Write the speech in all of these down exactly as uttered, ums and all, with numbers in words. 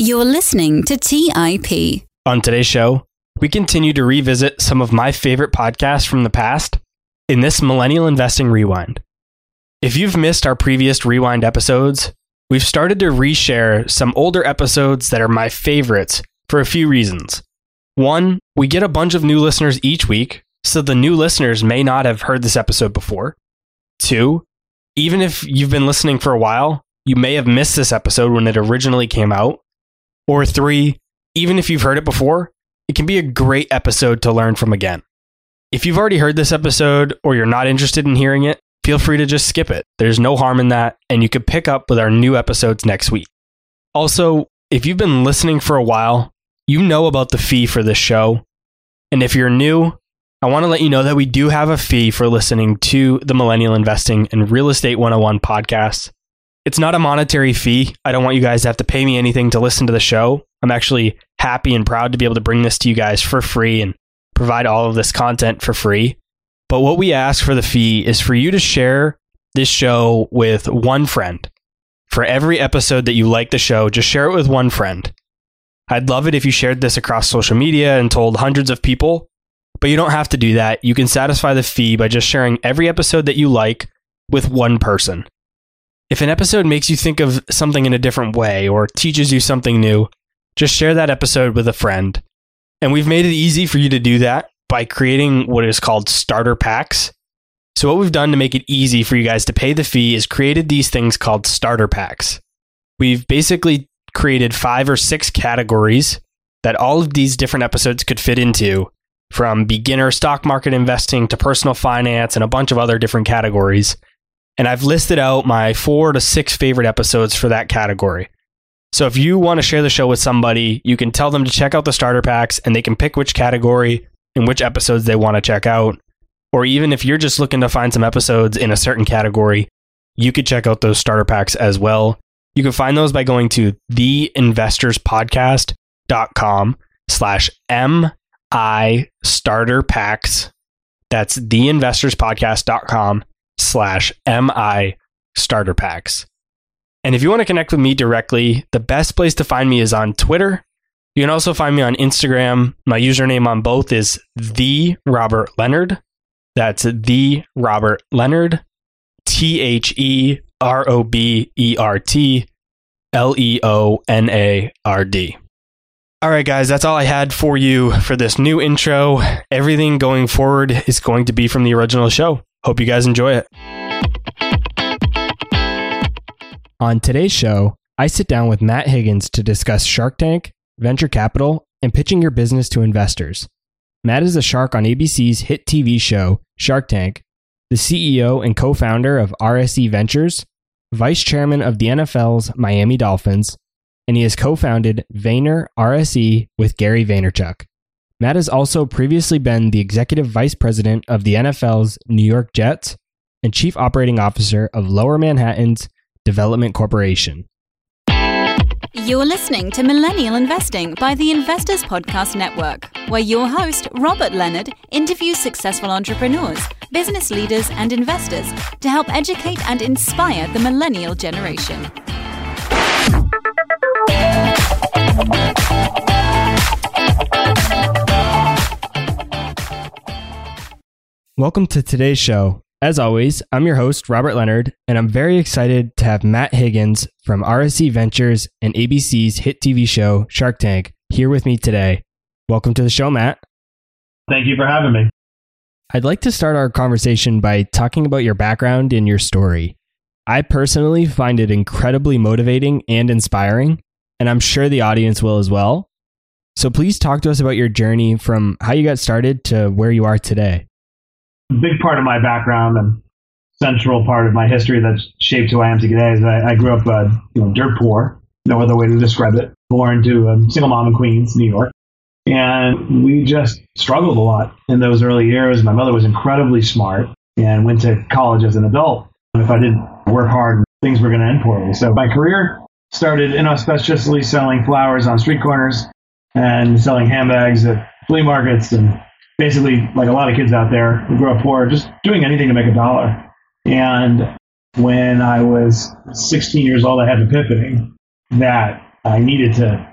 You're listening to T I P. On today's show, we continue to revisit some of my favorite podcasts from the past in this Millennial Investing Rewind. If you've missed our previous Rewind episodes, we've started to reshare some older episodes that are my favorites for a few reasons. One, we get a bunch of new listeners each week, so the new listeners may not have heard this episode before. Two, even if you've been listening for a while, you may have missed this episode when it originally came out. Or three, even if you've heard it before, it can be a great episode to learn from again. If you've already heard this episode or you're not interested in hearing it, feel free to just skip it. There's no harm in that, and you could pick up with our new episodes next week. Also, if you've been listening for a while, you know about the fee for this show. And if you're new, I want to let you know that we do have a fee for listening to the Millennial Investing and Real Estate one oh one podcast. It's not a monetary fee. I don't want you guys to have to pay me anything to listen to the show. I'm actually happy and proud to be able to bring this to you guys for free and provide all of this content for free. But what we ask for the fee is for you to share this show with one friend. For every episode that you like the show, just share it with one friend. I'd love it if you shared this across social media and told hundreds of people, but you don't have to do that. You can satisfy the fee by just sharing every episode that you like with one person. If an episode makes you think of something in a different way or teaches you something new, just share that episode with a friend. And we've made it easy for you to do that by creating what is called starter packs. So what we've done to make it easy for you guys to pay the fee is created these things called starter packs. We've basically created five or six categories that all of these different episodes could fit into, from beginner stock market investing to personal finance and a bunch of other different categories. And I've listed out my four to six favorite episodes for that category. So if you want to share the show with somebody, you can tell them to check out the starter packs and they can pick which category and which episodes they want to check out. Or even if you're just looking to find some episodes in a certain category, you could check out those starter packs as well. You can find those by going to theinvestorspodcast.com slash MI starter packs. That's theinvestorspodcast.com slash MI starter packs. And if you want to connect with me directly, the best place to find me is on Twitter. You can also find me on Instagram. My username on both is the Robert Leonard. That's the Robert Leonard. T H E R O B E R T L E O N A R D. All right, guys, that's all I had for you for this new intro. Everything going forward is going to be from the original show. Hope you guys enjoy it. On today's show, I sit down with Matt Higgins to discuss Shark Tank, venture capital, and pitching your business to investors. Matt is a shark on A B C's hit T V show, Shark Tank, the C E O and co-founder of R S E Ventures, vice chairman of the N F L's Miami Dolphins, and he has co-founded Vayner R S E with Gary Vaynerchuk. Matt has also previously been the executive vice president of the N F L's New York Jets and chief operating officer of Lower Manhattan's Development Corporation. You're listening to Millennial Investing by the Investors Podcast Network, where your host, Robert Leonard, interviews successful entrepreneurs, business leaders, and investors to help educate and inspire the millennial generation. Welcome to today's show. As always, I'm your host, Robert Leonard, and I'm very excited to have Matt Higgins from R S E Ventures and A B C's hit T V show, Shark Tank, here with me today. Welcome to the show, Matt. Thank you for having me. I'd like to start our conversation by talking about your background and your story. I personally find it incredibly motivating and inspiring, and I'm sure the audience will as well. So please talk to us about your journey from how you got started to where you are today. A big part of my background and central part of my history that's shaped who I am today is I, I grew up uh, you know, dirt poor, no other way to describe it, born to a single mom in Queens, New York. And we just struggled a lot in those early years. My mother was incredibly smart and went to college as an adult. And if I didn't work hard, things were going to end poorly. So my career started inauspiciously selling flowers on street corners and selling handbags at flea markets, and basically, like a lot of kids out there who grew up poor, just doing anything to make a dollar. And when I was sixteen years old, I had an epiphany that I needed to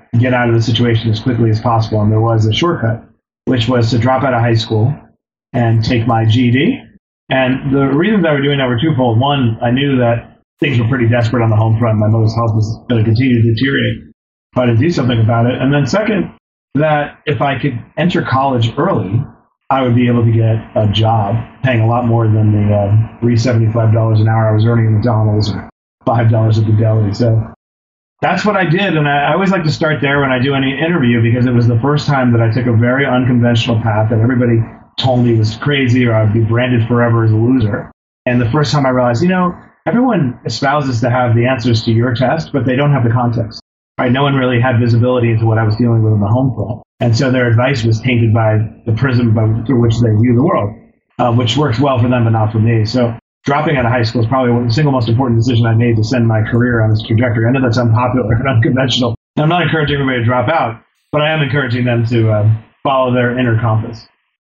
get out of the situation as quickly as possible. And there was a shortcut, which was to drop out of high school and take my G E D. And the reasons I was doing that were twofold. One, I knew that things were pretty desperate on the home front. My mother's health was going to continue to deteriorate. I had to do something about it. And then second, that if I could enter college early, I would be able to get a job paying a lot more than the uh, three dollars and seventy-five cents an hour I was earning at McDonald's or five dollars at the deli. So that's what I did. And I, I always like to start there when I do any interview, because it was the first time that I took a very unconventional path that everybody told me was crazy or I'd be branded forever as a loser. And the first time I realized, you know, everyone espouses to have the answers to your test, but they don't have the context. Right? No one really had visibility into what I was dealing with in the home front. And so their advice was tainted by the prism by, through which they view the world, uh, which works well for them, but not for me. So dropping out of high school is probably the single most important decision I made to send my career on this trajectory. I know that's unpopular and unconventional. And I'm not encouraging everybody to drop out, but I am encouraging them to uh, follow their inner compass.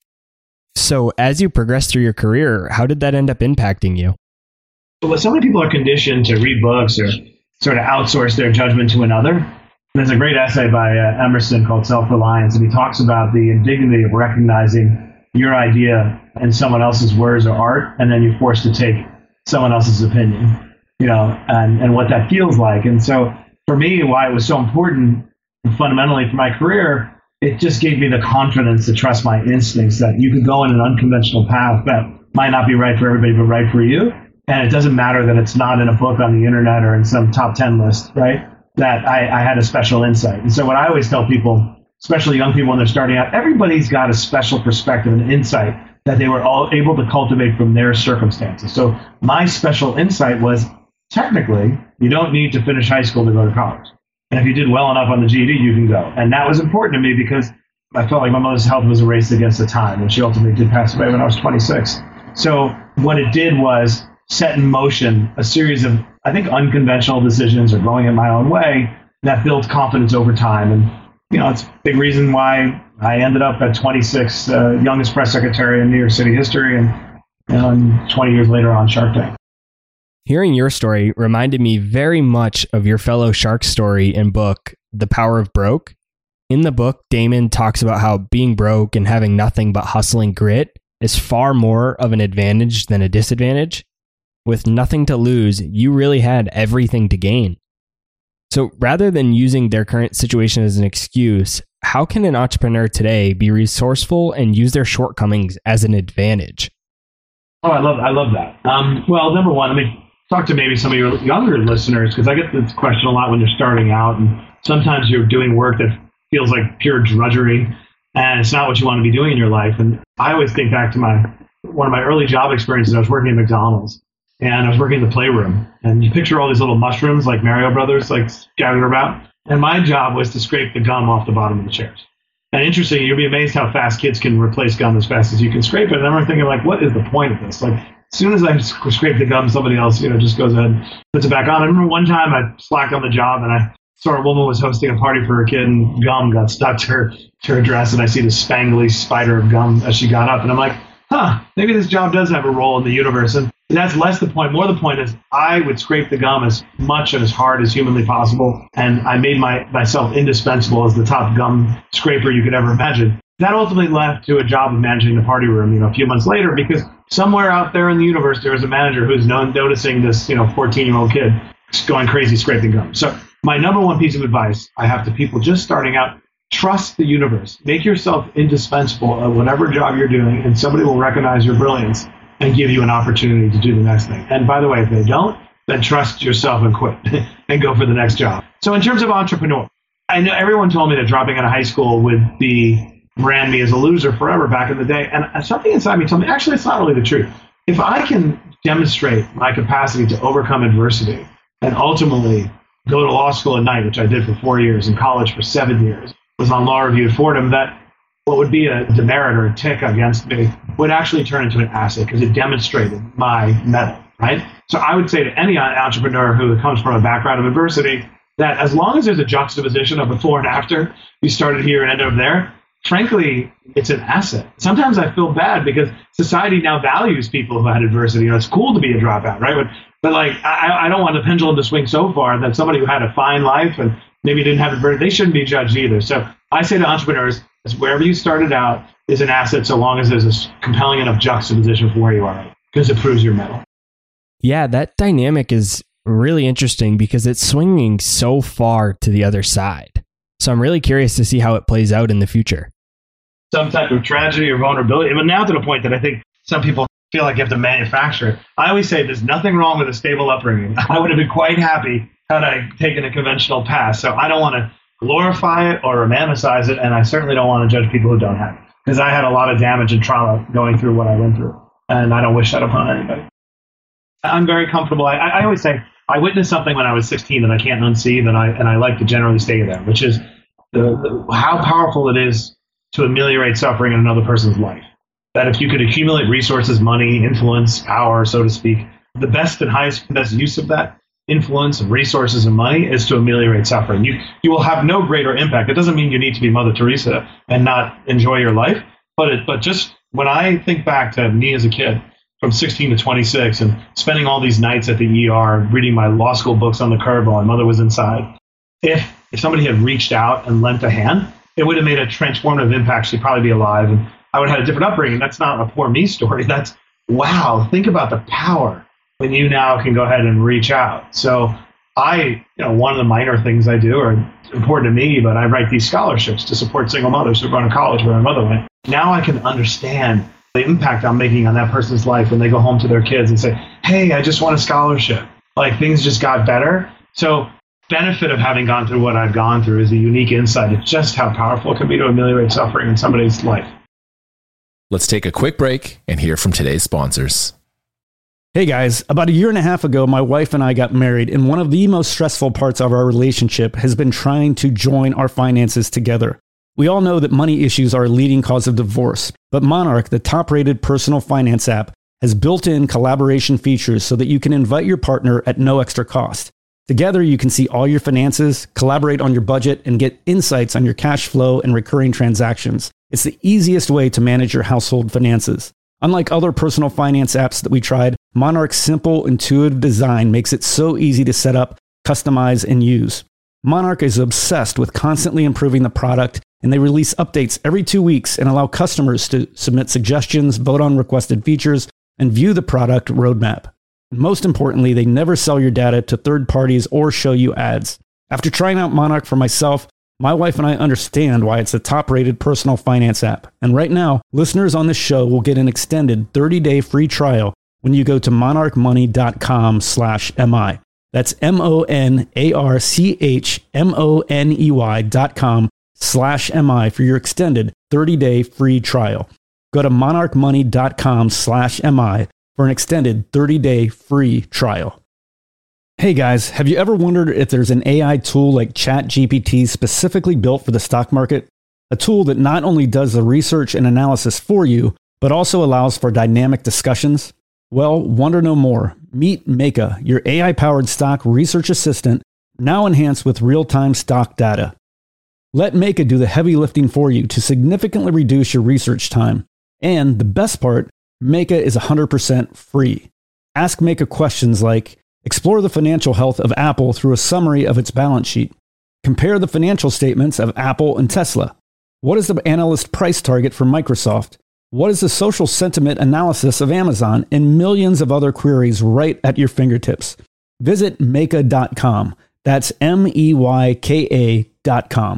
So as you progressed through your career, how did that end up impacting you? Well, so many people are conditioned to read books or sort of outsource their judgment to another. There's a great essay by uh, Emerson called Self-Reliance, and he talks about the indignity of recognizing your idea in someone else's words or art, and then you're forced to take someone else's opinion, you know, and, and what that feels like. And so for me, why it was so important fundamentally for my career, it just gave me the confidence to trust my instincts that you could go in an unconventional path that might not be right for everybody, but right for you. And it doesn't matter that it's not in a book on the internet or in some top ten list, right? That I, I had a special insight. And so what I always tell people, especially young people when they're starting out, everybody's got a special perspective and insight that they were all able to cultivate from their circumstances. So my special insight was, technically, you don't need to finish high school to go to college. And if you did well enough on the G E D, you can go. And that was important to me because I felt like my mother's health was a race against the time. And she ultimately did pass away when I was twenty-six. So what it did was set in motion a series of, I think, unconventional decisions or going in my own way that built confidence over time. And, you know, it's a big reason why I ended up at twenty-six, uh, youngest press secretary in New York City history, and, you know, and twenty years later on Shark Tank. Hearing your story reminded me very much of your fellow shark story and book, The Power of Broke. In the book, Damon talks about how being broke and having nothing but hustling grit is far more of an advantage than a disadvantage. With nothing to lose, you really had everything to gain. So rather than using their current situation as an excuse, how can an entrepreneur today be resourceful and use their shortcomings as an advantage? Oh, I love I love that. Um, well, number one, I mean, talk to maybe some of your younger listeners, because I get this question a lot when you're starting out, and sometimes you're doing work that feels like pure drudgery, and it's not what you want to be doing in your life. And I always think back to my one of my early job experiences. I was working at McDonald's, and I was working in the playroom, and you picture all these little mushrooms like Mario Brothers, like scattered about. And my job was to scrape the gum off the bottom of the chairs. And interesting, you'll be amazed how fast kids can replace gum as fast as you can scrape it. And I remember thinking, like, what is the point of this? Like, as soon as I scrape the gum, somebody else, you know, just goes ahead and puts it back on. I remember one time I slacked on the job, and I saw a woman was hosting a party for her kid, and gum got stuck to her to her dress, and I see this spangly spider of gum as she got up, and I'm like, huh, maybe this job does have a role in the universe. And that's less the point. More the point is I would scrape the gum as much and as hard as humanly possible, and I made my myself indispensable as the top gum scraper you could ever imagine. That ultimately led to a job of managing the party room, you know, a few months later, because somewhere out there in the universe there is a manager who's known, noticing this, you know, fourteen-year-old kid going crazy scraping gum. So my number one piece of advice I have to people just starting out: trust the universe. Make yourself indispensable at whatever job you're doing, and somebody will recognize your brilliance and give you an opportunity to do the next thing. And by the way, if they don't, then trust yourself and quit and go for the next job. So in terms of entrepreneur, I know everyone told me that dropping out of high school would be brand me as a loser forever back in the day. And something inside me told me, actually, it's not really the truth. If I can demonstrate my capacity to overcome adversity and ultimately go to law school at night, which I did for four years, and college for seven years, was on law review at Fordham, that what would be a demerit or a tick against me would actually turn into an asset because it demonstrated my mettle, right? So I would say to any entrepreneur who comes from a background of adversity that as long as there's a juxtaposition of before and after, you started here and ended up there, frankly, it's an asset. Sometimes I feel bad because society now values people who had adversity. You know, it's cool to be a dropout, right? But, but like, I, I don't want the pendulum to swing so far that somebody who had a fine life and maybe didn't have it, they shouldn't be judged either. So I say to entrepreneurs, wherever you started out is an asset so long as there's a compelling enough juxtaposition for where you are, because it proves your mettle. Yeah, that dynamic is really interesting because it's swinging so far to the other side. So I'm really curious to see how it plays out in the future. Some type of tragedy or vulnerability, but now to the point that I think some people feel like you have to manufacture it. I always say there's nothing wrong with a stable upbringing. I would have been quite happy had I taken a conventional path. So I don't want to glorify it or romanticize it, and I certainly don't want to judge people who don't have it, because I had a lot of damage and trauma going through what I went through, and I don't wish that upon anybody. I'm very comfortable. I, I always say I witnessed something when I was sixteen that I can't unsee, and I and I like to generally stay there, which is the, the, how powerful it is to ameliorate suffering in another person's life. That if you could accumulate resources, money, influence, power, so to speak, the best and highest best use of that influence and resources and money is to ameliorate suffering. You you will have no greater impact. It doesn't mean you need to be Mother Teresa and not enjoy your life, but it, but just when I think back to me as a kid, from sixteen to twenty-six, and spending all these nights at the E R reading my law school books on the curb while my mother was inside. If if somebody had reached out and lent a hand, it would have made a transformative impact. She'd probably be alive, and I would have had a different upbringing. That's not a poor me story. That's, wow, think about the power when you now can go ahead and reach out. So I, you know, one of the minor things I do are important to me, but I write these scholarships to support single mothers who are going to college where my mother went. Now I can understand the impact I'm making on that person's life when they go home to their kids and say, hey, I just want a scholarship. Like, things just got better. So benefit of having gone through what I've gone through is a unique insight of just how powerful it can be to ameliorate suffering in somebody's life. Let's take a quick break and hear from today's sponsors. Hey guys, about a year and a half ago, my wife and I got married, and one of the most stressful parts of our relationship has been trying to join our finances together. We all know that money issues are a leading cause of divorce, but Monarch, the top-rated personal finance app, has built-in collaboration features so that you can invite your partner at no extra cost. Together, you can see all your finances, collaborate on your budget, and get insights on your cash flow and recurring transactions. It's the easiest way to manage your household finances. Unlike other personal finance apps that we tried, Monarch's simple, intuitive design makes it so easy to set up, customize, and use. Monarch is obsessed with constantly improving the product, and they release updates every two weeks and allow customers to submit suggestions, vote on requested features, and view the product roadmap. Most importantly, they never sell your data to third parties or show you ads. After trying out Monarch for myself, my wife and I understand why it's a top-rated personal finance app. And right now, listeners on this show will get an extended thirty-day free trial when you go to monarchmoney.com slash MI. That's M-O-N-A-R-C-H-M-O-N-E-Y dot com slash M-I for your extended thirty-day free trial. Go to monarchmoney.com slash MI for an extended thirty-day free trial. Hey guys, have you ever wondered if there's an A I tool like ChatGPT specifically built for the stock market? A tool that not only does the research and analysis for you, but also allows for dynamic discussions? Well, wonder no more. Meet Meka, your A I-powered stock research assistant, now enhanced with real-time stock data. Let Meka do the heavy lifting for you to significantly reduce your research time. And the best part, Meka is one hundred percent free. Ask Meka questions like, explore the financial health of Apple through a summary of its balance sheet. Compare the financial statements of Apple and Tesla. What is the analyst price target for Microsoft? What is the social sentiment analysis of Amazon? And millions of other queries right at your fingertips. Visit Meka dot com. That's M E Y K A dot com.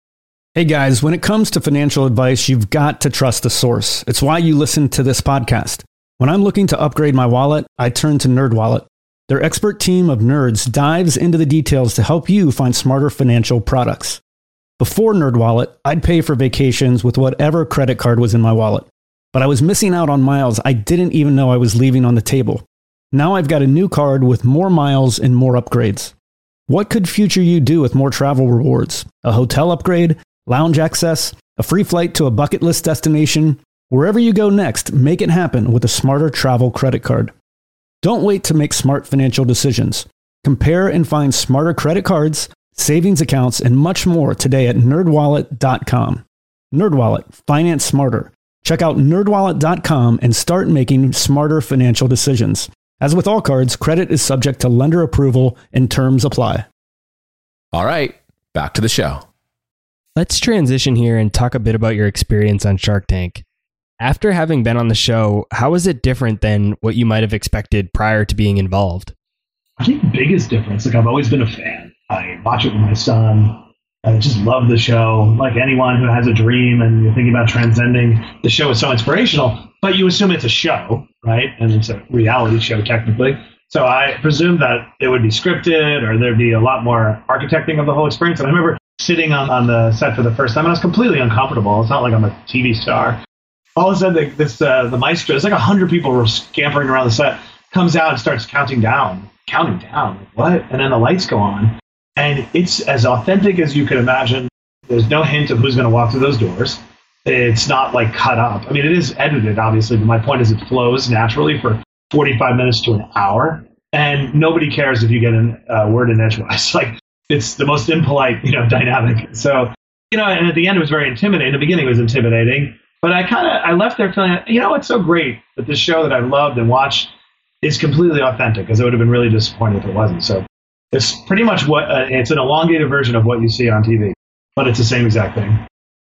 Hey guys, when it comes to financial advice, you've got to trust the source. It's why you listen to this podcast. When I'm looking to upgrade my wallet, I turn to NerdWallet. Their expert team of nerds dives into the details to help you find smarter financial products. Before NerdWallet, I'd pay for vacations with whatever credit card was in my wallet. But I was missing out on miles I didn't even know I was leaving on the table. Now I've got a new card with more miles and more upgrades. What could future you do with more travel rewards? A hotel upgrade? Lounge access? A free flight to a bucket list destination? Wherever you go next, make it happen with a smarter travel credit card. Don't wait to make smart financial decisions. Compare and find smarter credit cards, savings accounts, and much more today at nerd wallet dot com. NerdWallet, finance smarter. Check out nerd wallet dot com and start making smarter financial decisions. As with all cards, credit is subject to lender approval and terms apply. All right, back to the show. Let's transition here and talk a bit about your experience on Shark Tank. After having been on the show, how is it different than what you might have expected prior to being involved? I think the biggest difference, like I've always been a fan. I watch it with my son. I just love the show. Like anyone who has a dream and you're thinking about transcending, the show is so inspirational. But you assume it's a show, right? And it's a reality show technically. So I presume that it would be scripted or there'd be a lot more architecting of the whole experience. And I remember sitting on, on the set for the first time and I was completely uncomfortable. It's not like I'm a T V star. All of a sudden, this uh, the maestro, it's like a hundred people were scampering around the set, comes out and starts counting down, counting down. Like, what? And then the lights go on. And it's as authentic as you could imagine. There's no hint of who's going to walk through those doors. It's not like cut up. I mean, it is edited, obviously, but my point is it flows naturally for forty-five minutes to an hour. And nobody cares if you get a uh, word in edgewise. Like, it's the most impolite, you know, dynamic. So, you know, and at the end, it was very intimidating. The beginning was intimidating. But I kind of, I left there feeling, you know, it's so great that this show that I loved and watched is completely authentic, because I would have been really disappointed if it wasn't. So it's pretty much what, uh, it's an elongated version of what you see on T V, but it's the same exact thing.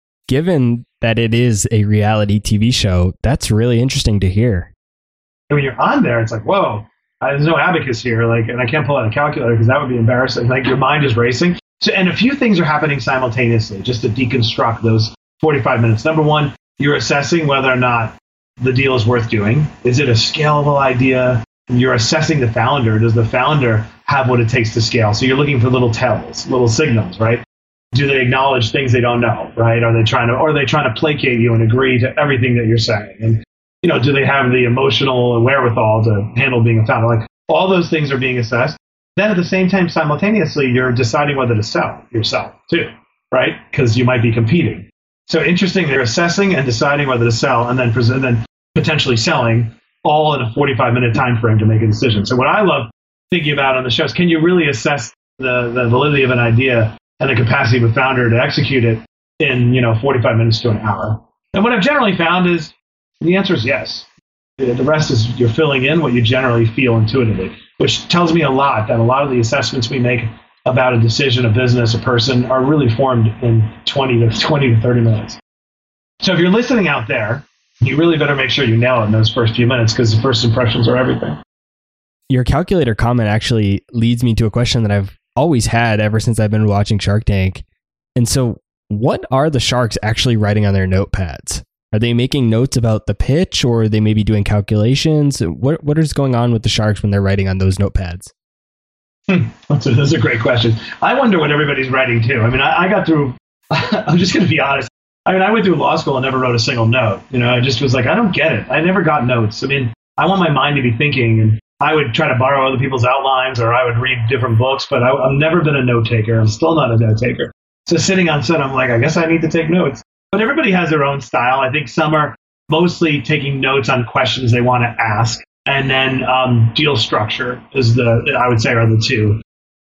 Given that it is a reality T V show, that's really interesting to hear. And when you're on there, it's like, whoa, uh, there's no abacus here. Like, and I can't pull out a calculator because that would be embarrassing. Like, your mind is racing. So, and a few things are happening simultaneously, just to deconstruct those forty-five minutes. Number one, you're assessing whether or not the deal is worth doing. Is it a scalable idea? You're assessing the founder. Does the founder have what it takes to scale? So you're looking for little tells, little signals, right? Do they acknowledge things they don't know, right? Are they trying to, or are they trying to placate you and agree to everything that you're saying? And, you know, do they have the emotional wherewithal to handle being a founder? Like, all those things are being assessed. Then at the same time, simultaneously, you're deciding whether to sell yourself too, right? Because you might be competing. So interesting, they're assessing and deciding whether to sell, and then and then potentially selling, all in a forty-five minute time frame to make a decision. So what I love thinking about on the show is, can you really assess the, the validity of an idea and the capacity of a founder to execute it in, you know, forty-five minutes to an hour? And what I've generally found is the answer is yes. The rest is you're filling in what you generally feel intuitively, which tells me a lot that a lot of the assessments we make about a decision, a business, a person are really formed in twenty to thirty minutes. So if you're listening out there, you really better make sure you nail it in those first few minutes, because the first impressions are everything. Your calculator comment actually leads me to a question that I've always had ever since I've been watching Shark Tank. And so what are the sharks actually writing on their notepads? Are they making notes about the pitch, or are they maybe doing calculations? What What is going on with the sharks when they're writing on those notepads? Hmm. That's a, that's a great question. I wonder what everybody's writing too. I mean, I, I got through, I'm just going to be honest. I mean, I went through law school and never wrote a single note. You know, I just was like, I don't get it. I never got notes. I mean, I want my mind to be thinking, and I would try to borrow other people's outlines, or I would read different books, but I, I've never been a note taker. I'm still not a note taker. So sitting on set, I'm like, I guess I need to take notes. But everybody has their own style. I think some are mostly taking notes on questions they want to ask. And then um, deal structure is the, I would say, are the two.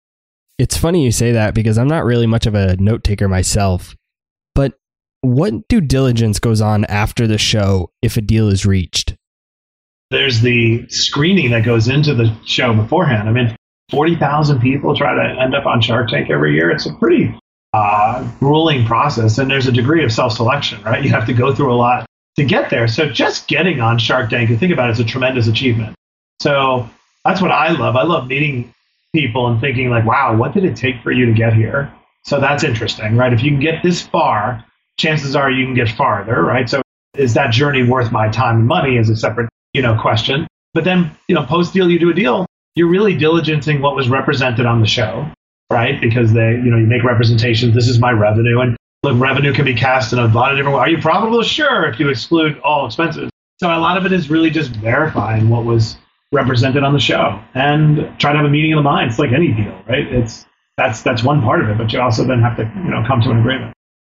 It's funny you say that, because I'm not really much of a note taker myself. But what due diligence goes on after the show if a deal is reached? There's the screening that goes into the show beforehand. I mean, forty thousand people try to end up on Shark Tank every year. It's a pretty uh, grueling process. And there's a degree of self-selection, right? You have to go through a lot to get there. So just getting on Shark Tank, you think about it, it's a tremendous achievement. So that's what I love. I love meeting people and thinking like, wow, what did it take for you to get here? So that's interesting, right? If you can get this far, chances are you can get farther, right? So is that journey worth my time and money is a separate, you know, question. But then, you know, post-deal, you do a deal, you're really diligencing what was represented on the show, right? Because they, you know, you make representations. This is my revenue. And look, revenue can be cast in a lot of different ways. Are you profitable? Sure, if you exclude all expenses. So a lot of it is really just verifying what was represented on the show and try to have a meeting of the mind. It's like any deal, right? It's that's that's one part of it, but you also then have to, you know, come to an agreement.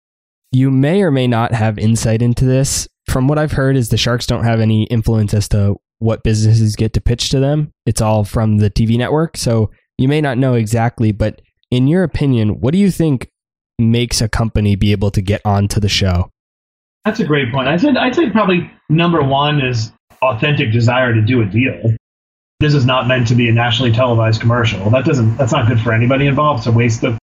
You may or may not have insight into this. From what I've heard is the sharks don't have any influence as to what businesses get to pitch to them. It's all from the T V network. So you may not know exactly, but in your opinion, what do you think makes a company be able to get onto the show? That's a great point. I'd say, I'd say probably number one is authentic desire to do a deal. This is not meant to be a nationally televised commercial. That doesn't, that's not good for anybody involved. It's a waste of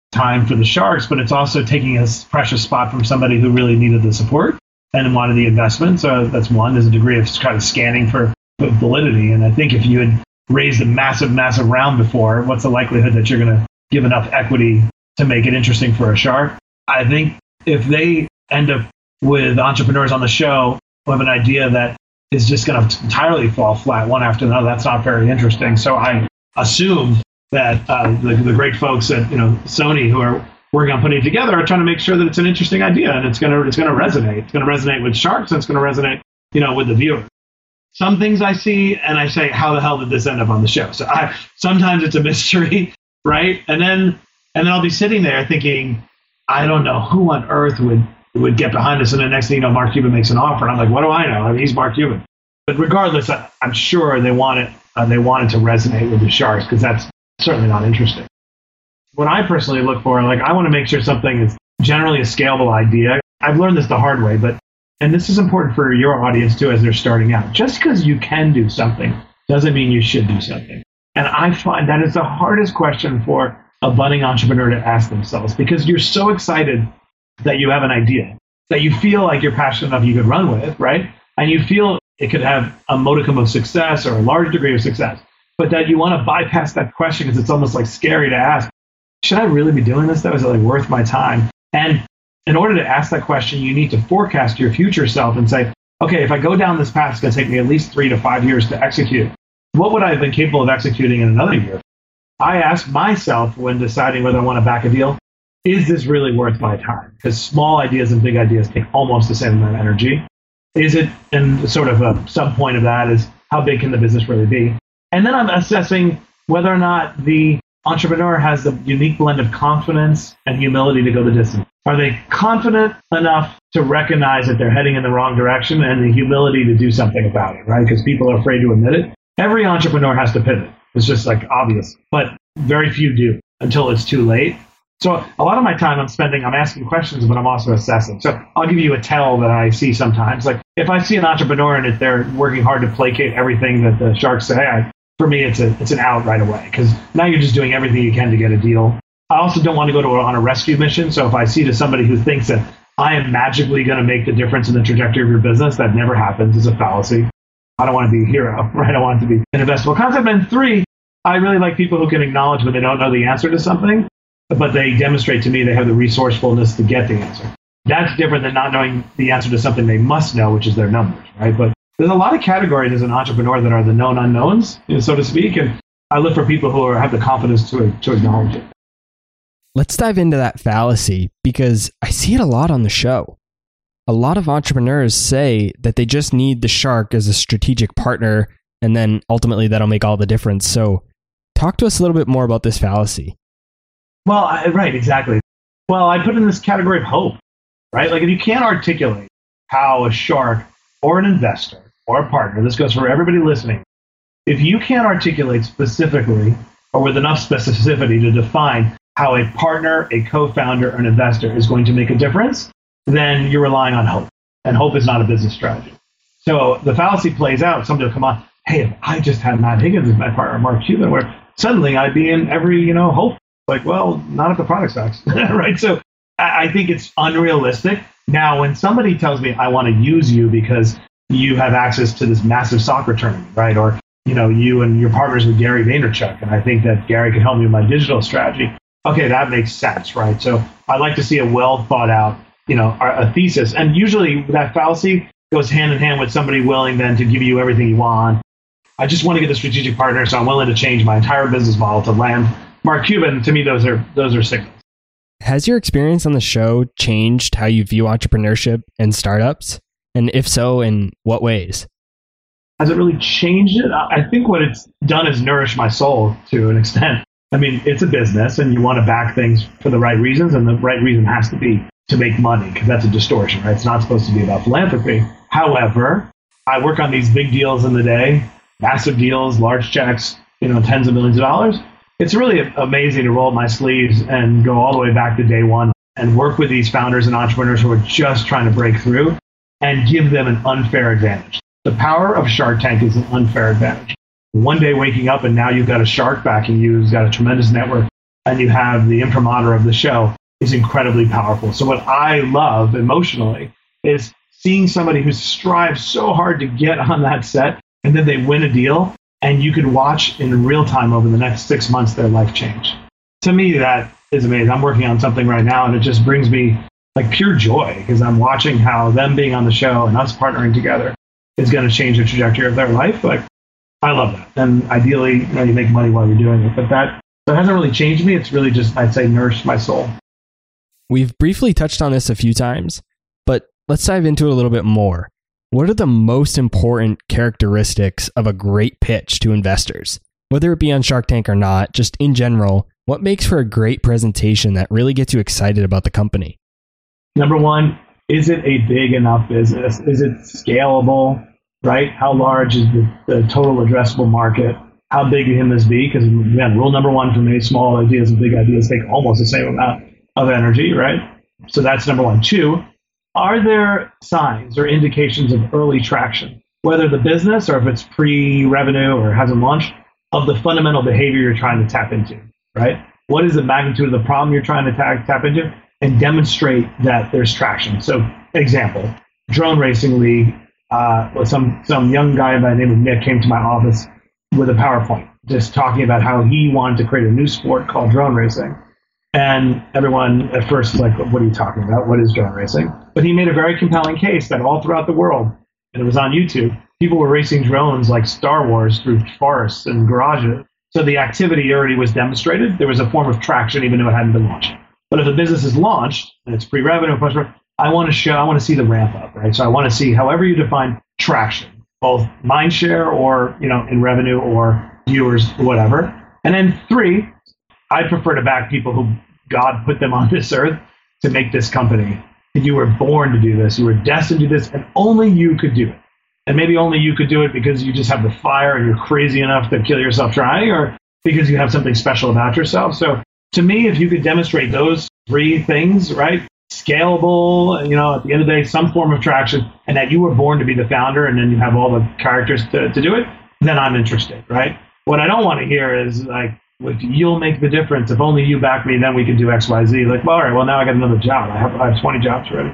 time for the Sharks, but it's also taking a precious spot from somebody who really needed the support and wanted the investment. So that's one, there's a degree of kind of scanning for validity. And I think if you had raised a massive, massive round before, what's the likelihood that you're going to give enough equity to make it interesting for a shark? I think if they end up with entrepreneurs on the show who have an idea that is just going to entirely fall flat one after another, that's not very interesting. So I assume that uh, the, the great folks at you know Sony who are working on putting it together are trying to make sure that it's an interesting idea and it's going to it's going to resonate. It's going to resonate with sharks and it's going to resonate you know with the viewer. Some things I see and I say, how the hell did this end up on the show? So I, sometimes it's a mystery, right? And then and then I'll be sitting there thinking, I don't know who on earth would would get behind this. And the next thing you know, Mark Cuban makes an offer, and I'm like, what do I know? I mean, he's Mark Cuban. But regardless, I, I'm sure they want it. Uh, they want it to resonate with the sharks because that's certainly not interesting. What I personally look for, like, I want to make sure something is generally a scalable idea. I've learned this the hard way, but, and this is important for your audience too as they're starting out. Just because you can do something doesn't mean you should do something. And I find that is the hardest question for a budding entrepreneur to ask themselves because you're so excited that you have an idea, that you feel like you're passionate enough you could run with, right? And you feel it could have a modicum of success or a large degree of success. But that you want to bypass that question because it's almost like scary to ask, should I really be doing this? That was like worth my time. And in order to ask that question, you need to forecast your future self and say, okay, if I go down this path, it's going to take me at least three to five years to execute. What would I have been capable of executing in another year? I ask myself when deciding whether I want to back a deal, is this really worth my time? Because small ideas and big ideas take almost the same amount of energy. Is it, and sort of a sub point of that is, how big can the business really be? And then I'm assessing whether or not the entrepreneur has the unique blend of confidence and humility to go the distance. Are they confident enough to recognize that they're heading in the wrong direction and the humility to do something about it, right? Because people are afraid to admit it. Every entrepreneur has to pivot. It's just like obvious, but very few do until it's too late. So a lot of my time I'm spending, I'm asking questions, but I'm also assessing. So I'll give you a tell that I see sometimes. Like if I see an entrepreneur and if they're working hard to placate everything that the sharks say, I, for me, it's a it's an out right away because now you're just doing everything you can to get a deal. I also don't want to go to a, on a rescue mission. So if I see to somebody who thinks that I am magically going to make the difference in the trajectory of your business, that never happens. It's a fallacy. I don't want to be a hero, right? I want it to be an investable concept. And three, I really like people who can acknowledge when they don't know the answer to something, but they demonstrate to me they have the resourcefulness to get the answer. That's different than not knowing the answer to something they must know, which is their numbers, right? But there's a lot of categories as an entrepreneur that are the known unknowns, you know, so to speak, and I look for people who are, have the confidence to, to acknowledge it. Let's dive into that fallacy because I see it a lot on the show. A lot of entrepreneurs say that they just need the shark as a strategic partner, and then ultimately that'll make all the difference. So talk to us a little bit more about this fallacy. Well, I, right, exactly. Well, I put in this category of hope, right? Like if you can't articulate how a shark or an investor or a partner, this goes for everybody listening, if you can't articulate specifically or with enough specificity to define how a partner, a co-founder, or an investor is going to make a difference, then you're relying on hope. And hope is not a business strategy. So the fallacy plays out. Somebody will come on, hey, if I just had Matt Higgins as my partner, Mark Cuban, where suddenly I'd be in every, you know, hope. Like, well, not if the product sucks, right? So I, I think it's unrealistic. Now, when somebody tells me I want to use you because you have access to this massive soccer tournament, right? Or, you know, you and your partners with Gary Vaynerchuk, and I think that Gary could help me with my digital strategy. Okay, that makes sense, right? So I like to see a well thought out, you know, a thesis. And usually that fallacy goes hand in hand with somebody willing then to give you everything you want. I just want to get a strategic partner, so I'm willing to change my entire business model to land Mark Cuban. To me, those are those are signals. Has your experience on the show changed how you view entrepreneurship and startups? And if so, in what ways? Has it really changed it? I think what it's done is nourish my soul to an extent. I mean, it's a business and you want to back things for the right reasons, and the right reason has to be to make money, because that's a distortion, right? It's not supposed to be about philanthropy. However, I work on these big deals in the day, massive deals, large checks, you know, tens of millions of dollars. It's really amazing to roll up my sleeves and go all the way back to day one and work with these founders and entrepreneurs who are just trying to break through and give them an unfair advantage. The power of Shark Tank is an unfair advantage. One day waking up and now you've got a shark backing you who's got a tremendous network and you have the imprimatur of the show is incredibly powerful. So what I love emotionally is seeing somebody who strives so hard to get on that set, and then they win a deal, and you can watch in real time over the next six months their life change. To me, that is amazing. I'm working on something right now, and it just brings me like pure joy because I'm watching how them being on the show and us partnering together is going to change the trajectory of their life. Like, I love that. And ideally, you know, you make money while you're doing it. But that, that hasn't really changed me. It's really just, I'd say, nourished my soul. We've briefly touched on this a few times, but let's dive into it a little bit more. What are the most important characteristics of a great pitch to investors? Whether it be on Shark Tank or not, just in general, what makes for a great presentation that really gets you excited about the company? Number one, is it a big enough business? Is it scalable, right? How large is the, the total addressable market? How big can this be? Because again, rule number one for me, small ideas and big ideas take almost the same amount of energy, right? So that's number one. Two, are there signs or indications of early traction, whether the business or if it's pre-revenue or hasn't launched, of the fundamental behavior you're trying to tap into, right? What is the magnitude of the problem you're trying to tap, tap into? And demonstrate that there's traction. So, example, drone racing league, uh, well, some some young guy by the name of Nick came to my office with a PowerPoint, just talking about how he wanted to create a new sport called drone racing. And everyone at first was like, what are you talking about? What is drone racing? But he made a very compelling case that all throughout the world, and it was on YouTube, people were racing drones like Star Wars through forests and garages. So the activity already was demonstrated. There was a form of traction even though it hadn't been launched. But if a business is launched and it's pre-revenue, I want to show, I want to see the ramp up, right? So I want to see however you define traction, both mind share or, you know, in revenue or viewers, whatever. And then three, I prefer to back people who God put them on this earth to make this company. And you were born to do this. You were destined to do this, and only you could do it. And maybe only you could do it because you just have the fire and you're crazy enough to kill yourself trying, or because you have something special about yourself. So to me, if you could demonstrate those three things, right? Scalable, you know, at the end of the day, some form of traction, and that you were born to be the founder and then you have all the characters to, to do it, then I'm interested, right? What I don't want to hear is like, if you'll make the difference, if only you back me, then we can do X, Y, Z. Like, well, all right, well, now I got another job. I have, I have twenty jobs already.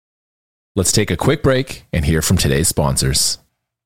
Let's take a quick break and hear from today's sponsors.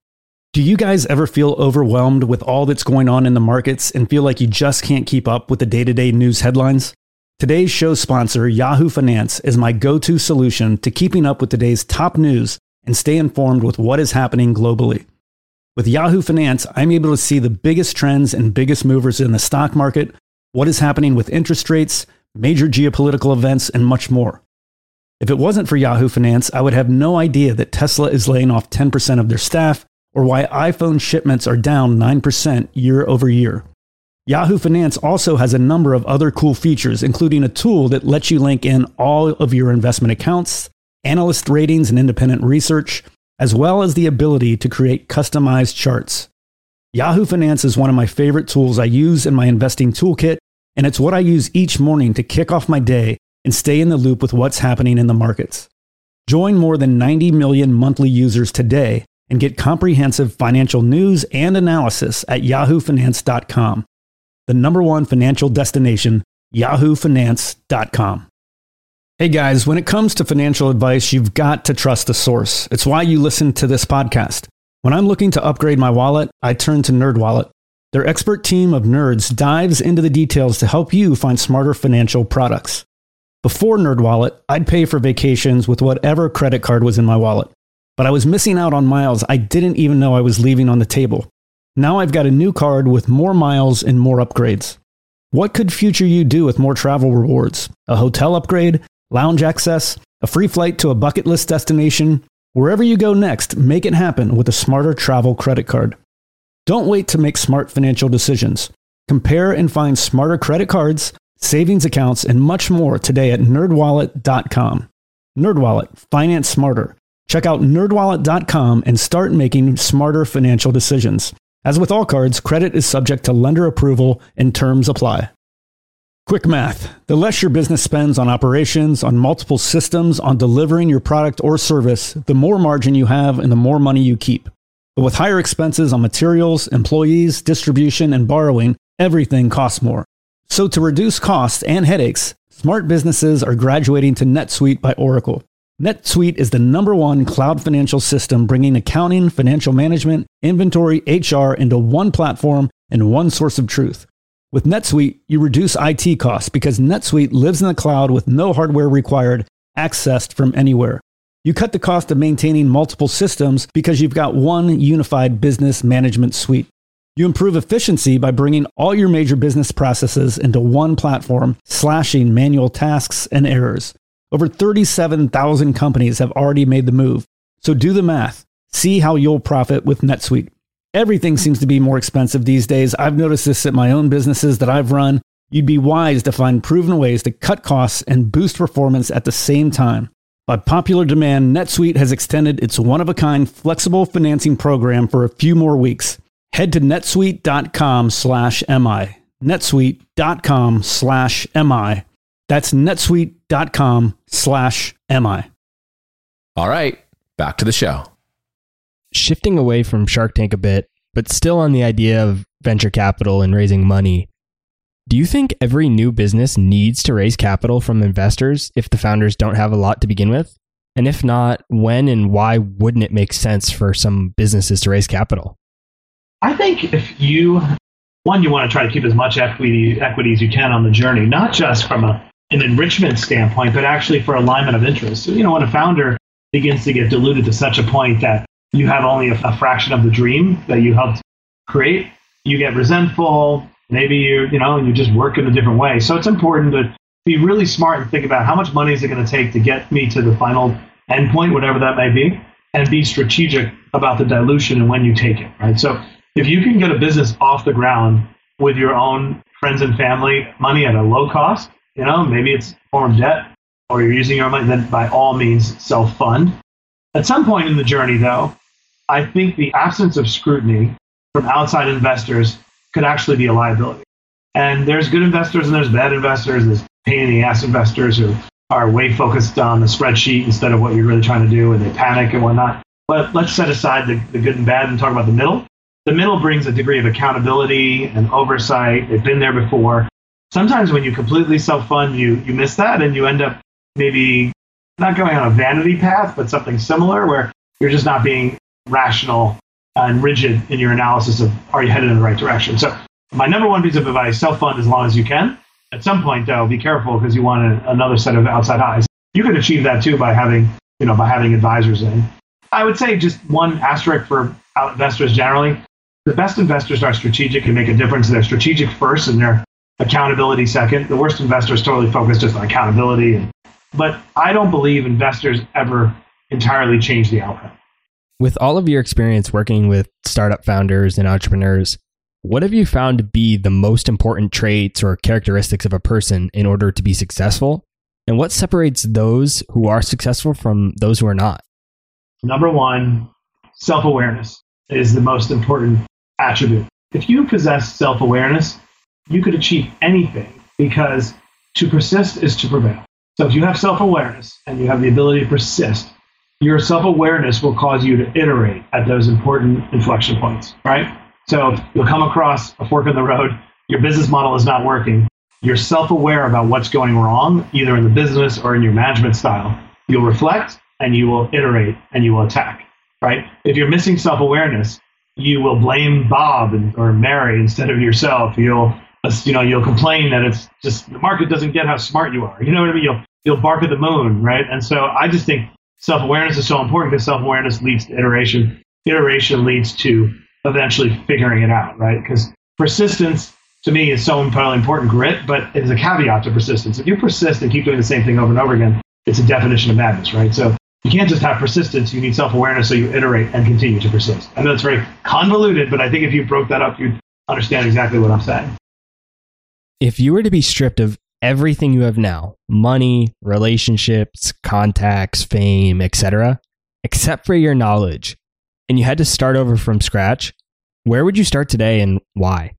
Do you guys ever feel overwhelmed with all that's going on in the markets and feel like you just can't keep up with the day-to-day news headlines? Today's show sponsor, Yahoo Finance, is my go-to solution to keeping up with today's top news and stay informed with what is happening globally. With Yahoo Finance, I'm able to see the biggest trends and biggest movers in the stock market, what is happening with interest rates, major geopolitical events, and much more. If it wasn't for Yahoo Finance, I would have no idea that Tesla is laying off ten percent of their staff, or why iPhone shipments are down nine percent year over year. Yahoo Finance also has a number of other cool features, including a tool that lets you link in all of your investment accounts, analyst ratings and independent research, as well as the ability to create customized charts. Yahoo Finance is one of my favorite tools I use in my investing toolkit, and it's what I use each morning to kick off my day and stay in the loop with what's happening in the markets. Join more than ninety million monthly users today and get comprehensive financial news and analysis at yahoo finance dot com. The number one financial destination, yahoo finance dot com. Hey guys, when it comes to financial advice, you've got to trust the source. It's why you listen to this podcast. When I'm looking to upgrade my wallet, I turn to NerdWallet. Their expert team of nerds dives into the details to help you find smarter financial products. Before NerdWallet, I'd pay for vacations with whatever credit card was in my wallet. But I was missing out on miles I didn't even know I was leaving on the table. Now I've got a new card with more miles and more upgrades. What could future you do with more travel rewards? A hotel upgrade? Lounge access? A free flight to a bucket list destination? Wherever you go next, make it happen with a smarter travel credit card. Don't wait to make smart financial decisions. Compare and find smarter credit cards, savings accounts, and much more today at nerd wallet dot com. NerdWallet, finance smarter. Check out nerd wallet dot com and start making smarter financial decisions. As with all cards, credit is subject to lender approval and terms apply. Quick math. The less your business spends on operations, on multiple systems, on delivering your product or service, the more margin you have and the more money you keep. But with higher expenses on materials, employees, distribution, and borrowing, everything costs more. So to reduce costs and headaches, smart businesses are graduating to NetSuite by Oracle. NetSuite is the number one cloud financial system, bringing accounting, financial management, inventory, H R into one platform and one source of truth. With NetSuite, you reduce I T costs because NetSuite lives in the cloud with no hardware required, accessed from anywhere. You cut the cost of maintaining multiple systems because you've got one unified business management suite. You improve efficiency by bringing all your major business processes into one platform, slashing manual tasks and errors. Over thirty-seven thousand companies have already made the move. So do the math. See how you'll profit with NetSuite. Everything seems to be more expensive these days. I've noticed this at my own businesses that I've run. You'd be wise to find proven ways to cut costs and boost performance at the same time. By popular demand, NetSuite has extended its one-of-a-kind flexible financing program for a few more weeks. Head to netsuite.com slash MI. netsuite.com slash MI. That's netsuite.com slash MI. All right, back to the show. Shifting away from Shark Tank a bit, but still on the idea of venture capital and raising money, do you think every new business needs to raise capital from investors if the founders don't have a lot to begin with? And if not, when and why wouldn't it make sense for some businesses to raise capital? I think if you, one, you want to try to keep as much equity, equity as you can on the journey, not just from a, an enrichment standpoint, but actually for alignment of interest. So, you know, when a founder begins to get diluted to such a point that you have only a, a fraction of the dream that you helped create, you get resentful. Maybe you, you know, you just work in a different way. So it's important to be really smart and think about how much money is it going to take to get me to the final endpoint, whatever that may be, and be strategic about the dilution and when you take it, right? So if you can get a business off the ground with your own friends and family money at a low cost, you know, maybe it's a form of debt or you're using your money, then by all means self-fund. At some point in the journey, though, I think the absence of scrutiny from outside investors could actually be a liability. And there's good investors and there's bad investors. There's pain in the ass investors who are way focused on the spreadsheet instead of what you're really trying to do, and they panic and whatnot. But let's set aside the, the good and bad and talk about the middle. The middle brings a degree of accountability and oversight. They've been there before. Sometimes when you completely self-fund, you you miss that and you end up maybe not going on a vanity path, but something similar where you're just not being rational and rigid in your analysis of are you headed in the right direction. So my number one piece of advice, self-fund as long as you can. At some point, though, be careful because you want a, another set of outside eyes. You could achieve that too by having, you know, by having advisors in. I would say just one asterisk for investors generally. The best investors are strategic and make a difference. They're strategic first and their accountability second. The worst investors totally focus just on accountability. And, but I don't believe investors ever entirely change the outcome. With all of your experience working with startup founders and entrepreneurs, what have you found to be the most important traits or characteristics of a person in order to be successful? And what separates those who are successful from those who are not? Number one, self-awareness is the most important attribute. If you possess self-awareness, you could achieve anything because to persist is to prevail. So if you have self-awareness and you have the ability to persist, your self-awareness will cause you to iterate at those important inflection points, right? So you'll come across a fork in the road, your business model is not working, you're self-aware about what's going wrong, either in the business or in your management style. You'll reflect and you will iterate and you will attack, right? If you're missing self-awareness, you will blame Bob and, or Mary instead of yourself. You'll, you know, you'll complain that it's just the market doesn't get how smart you are. You know what I mean? You'll, you'll bark at the moon, right? And so I just think self-awareness is so important because self-awareness leads to iteration. Iteration leads to eventually figuring it out, right? Because persistence, to me, is so incredibly important. Grit, but it's a caveat to persistence. If you persist and keep doing the same thing over and over again, it's a definition of madness, right? So you can't just have persistence. You need self-awareness so you iterate and continue to persist. I know it's very convoluted, but I think if you broke that up, you'd understand exactly what I'm saying. If you were to be stripped of everything you have now, money, relationships, contacts, fame, et cetera, except for your knowledge, and you had to start over from scratch, where would you start today and why?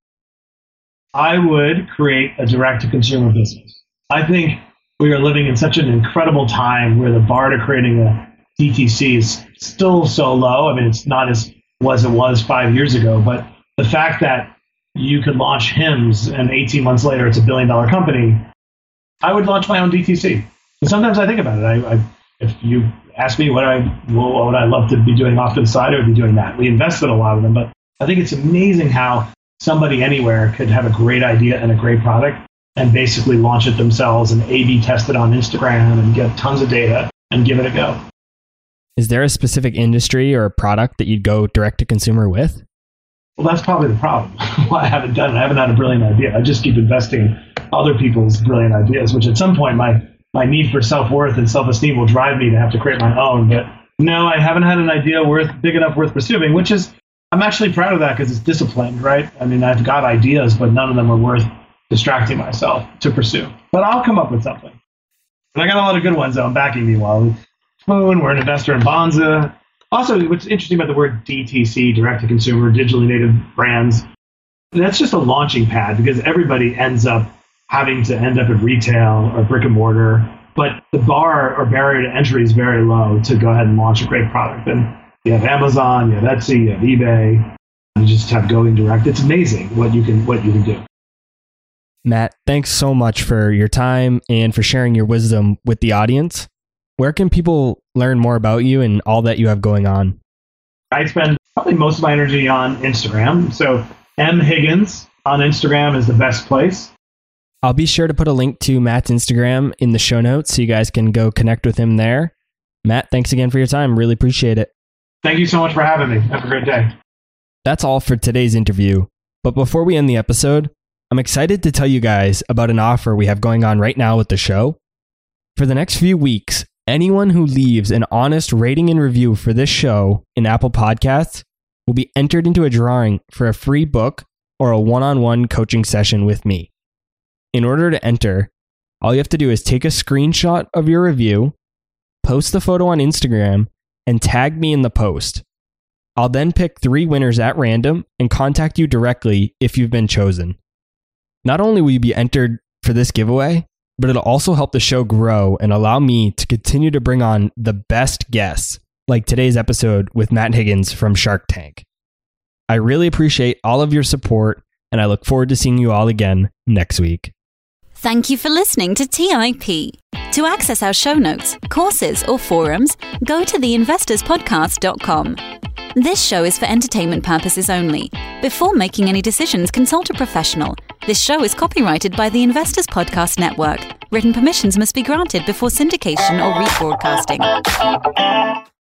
I would create a direct-to-consumer business. I think we are living in such an incredible time where the bar to creating a D T C is still so low. I mean, it's not as was it was five years ago, but the fact that you could launch Hims and eighteen months later it's a billion dollar company, I would launch my own D T C. And sometimes I think about it. I, I, if you ask me what I what would I love to be doing off to the side, I would be doing that. We invest in a lot of them, but I think it's amazing how somebody anywhere could have a great idea and a great product and basically launch it themselves and A B test it on Instagram and get tons of data and give it a go. Is there a specific industry or a product that you'd go direct to consumer with? Well, that's probably the problem. Why I haven't done it. I haven't had a brilliant idea. I just keep investing in other people's brilliant ideas, which at some point my, my need for self-worth and self-esteem will drive me to have to create my own. But no, I haven't had an idea worth big enough worth pursuing, which is, I'm actually proud of that because it's disciplined, right? I mean, I've got ideas, but none of them are worth distracting myself to pursue. But I'll come up with something. And I got a lot of good ones, though. I'm backing meanwhile. Spoon, we're an investor in Bonza. Also, what's interesting about the word D T C, direct-to-consumer, digitally native brands, that's just a launching pad because everybody ends up having to end up at retail or brick and mortar. But the bar or barrier to entry is very low to go ahead and launch a great product. And you have Amazon, you have Etsy, you have eBay. You just have going direct. It's amazing what you can what you can do. Matt, thanks so much for your time and for sharing your wisdom with the audience. Where can people learn more about you and all that you have going on? I spend probably most of my energy on Instagram. So M Higgins on Instagram is the best place. I'll be sure to put a link to Matt's Instagram in the show notes so you guys can go connect with him there. Matt, thanks again for your time. Really appreciate it. Thank you so much for having me. Have a great day. That's all for today's interview. But before we end the episode, I'm excited to tell you guys about an offer we have going on right now with the show. For the next few weeks, anyone who leaves an honest rating and review for this show in Apple Podcasts will be entered into a drawing for a free book or a one-on-one coaching session with me. In order to enter, all you have to do is take a screenshot of your review, post the photo on Instagram, and tag me in the post. I'll then pick three winners at random and contact you directly if you've been chosen. Not only will you be entered for this giveaway, but it'll also help the show grow and allow me to continue to bring on the best guests, like today's episode with Matt Higgins from Shark Tank. I really appreciate all of your support, and I look forward to seeing you all again next week. Thank you for listening to T I P. To access our show notes, courses, or forums, go to the investors podcast dot com. This show is for entertainment purposes only. Before making any decisions, consult a professional. This show is copyrighted by the Investors Podcast Network. Written permissions must be granted before syndication or rebroadcasting.